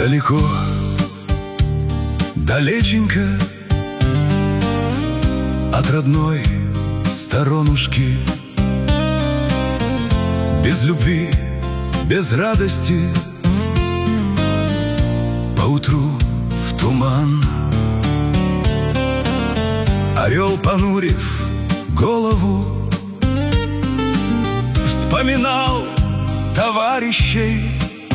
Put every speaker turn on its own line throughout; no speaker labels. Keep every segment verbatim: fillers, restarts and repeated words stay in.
Далеко, далеченько от родной сторонушки, без любви, без радости, поутру в туман. Орел, понурив голову, вспоминал товарищей,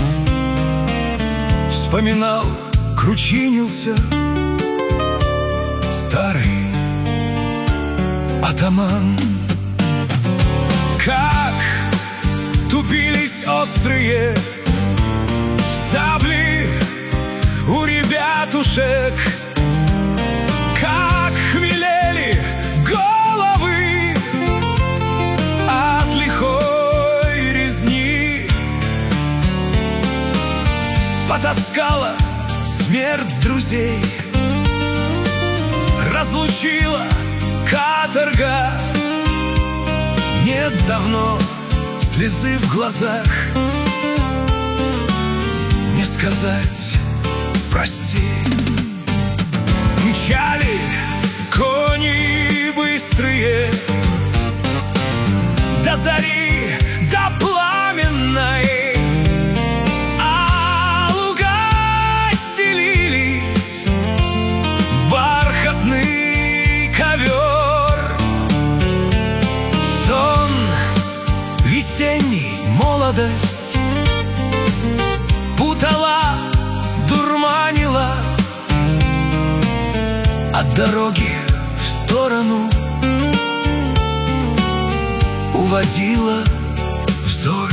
вспоминал, кручинился старый атаман. Как тупились острые сабли у ребятушек, как хмелели головы от лихой резни. Потаскала смерть друзей, разлучила каторга. Нет давно слезы в глазах, не сказать прости. Мчали кони быстрые до зари, до пламенной, а луга стелились в бархатный ковер. Сон весенний, молодость путала, дурманила, от дороги в сторону уводила взор.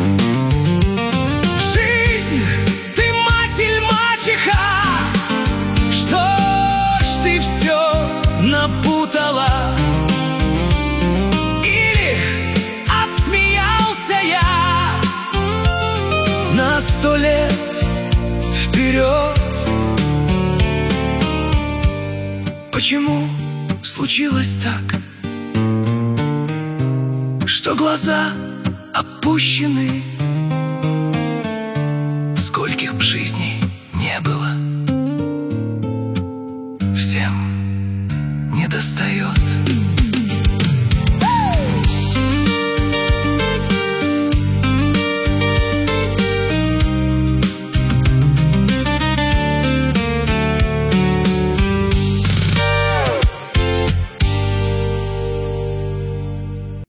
Жизнь, ты мать или мачеха, что ж ты все напутала? Или отсмеялся я на сто лет вперед? Почему случилось так, что глаза опущены? Скольких б жизней не было, всем недостает.